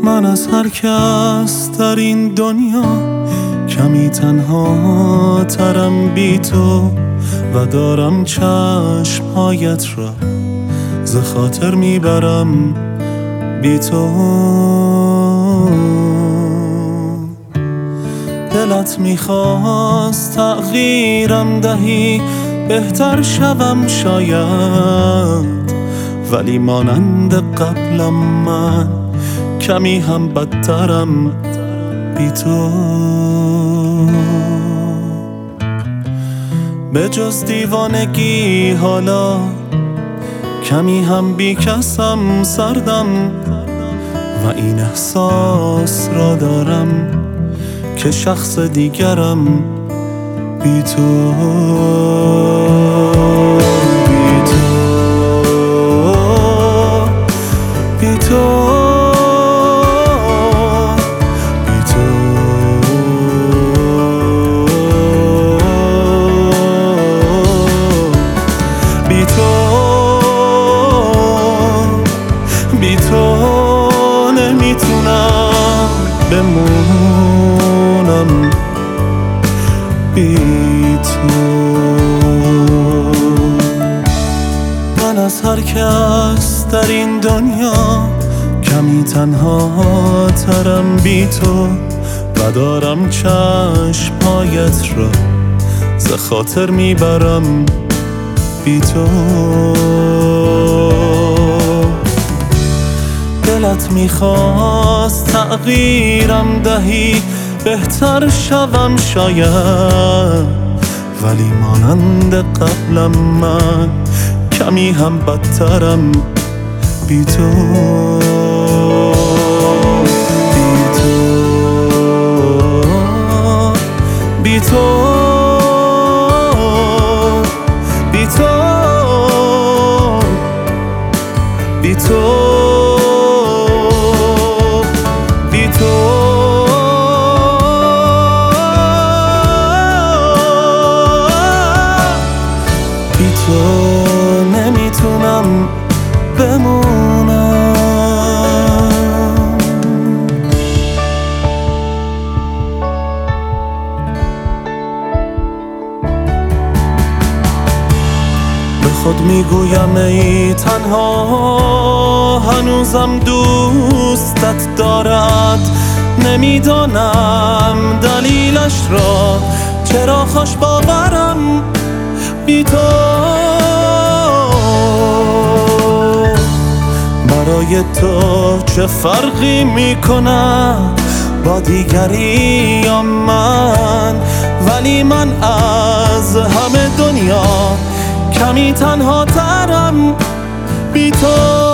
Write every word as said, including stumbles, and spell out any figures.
من از هر کس در این دنیا کمی تنها ترم بی تو و دارم چشمهایت را ز خاطر میبرم بی تو. دلت میخواست تغییرم دهی بهتر شوم شاید، ولی مانند قبلم من کمی هم بدترم بی تو. به جز دیوانگی حالا کمی هم بی کسم سردم و این احساس را دارم که شخص دیگرم بی تو. بی تو بی تو بی تو بی تو نمیتونم بمونم بی تو. من از هر کس در این دنیا کمی تنها ترم بی تو و دارم چشمهایت را ز خاطر میبرم بی تو. دلت میخواست تغییرم دهی بهتر شوم شاید، ولی مانند قبلم من کمی هم بدترم بی تو. بی تو بی تو بی تو بی تو بی تو بی تو نمیتونم بمونم. به خود میگویم ای تنها هنوزم دوستت دارد، نمیدانم دلیلش را چرا خوش باورم بی تو. برای تو چه فرقی میکنه با دیگری یا من، ولی من از همه دنیا کمی تنها ترم بی تو.